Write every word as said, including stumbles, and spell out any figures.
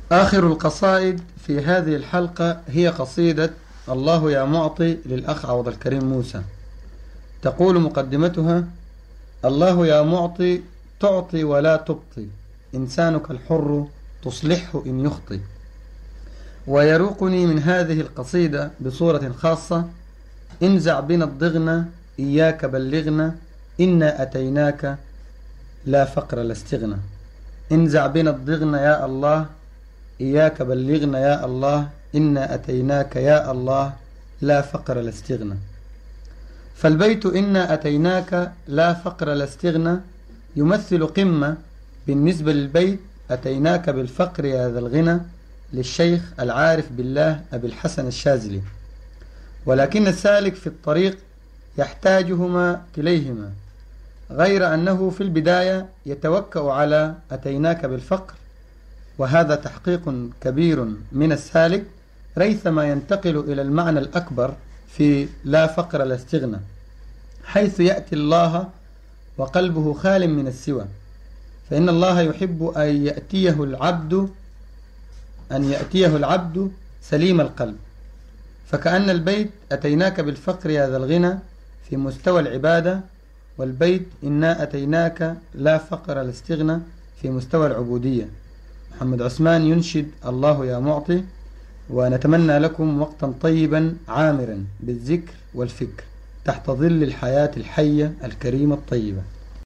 آخر القصائد في هذه الحلقة هي قصيدة الله يا معطي للأخ عوض الكريم موسى. تقول مقدمتها: الله يا معطي تعطي ولا تبطي، إنسانك الحر تصلحه إن يخطي. ويروقني من هذه القصيدة بصورة خاصة: انزع بنا الضغن إياك بلغنا، إنا أتيناك لا فقر لا استغنى. انزع بنا الضغن يا الله إياك بلغنا يا الله، إنا أتيناك يا الله لا فقر لا استغنى. فالبيت إنا أتيناك لا فقر لا استغنى يمثل قمة بالنسبة للبيت أتيناك بالفقر يا ذا الغنى للشيخ العارف بالله أبي الحسن الشاذلي. ولكن السالك في الطريق يحتاجهما كليهما، غير أنه في البداية يتوكأ على أتيناك بالفقر، وهذا تحقيق كبير من السالك ريثما ينتقل إلى المعنى الأكبر في لا فقر لا استغنى، حيث يأتي الله وقلبه خال من السوى. فإن الله يحب أن يأتيه العبد أن يأتيه العبد سليم القلب. فكأن البيت أتيناك بالفقر يا ذا الغنى في مستوى العبادة، والبيت إنا أتيناك لا فقر لا استغنى في مستوى العبودية. محمد عثمان ينشد الله يا معطي، ونتمنى لكم وقتا طيبا عامرا بالذكر والفكر تحت ظل الحياة الحية الكريمة الطيبة.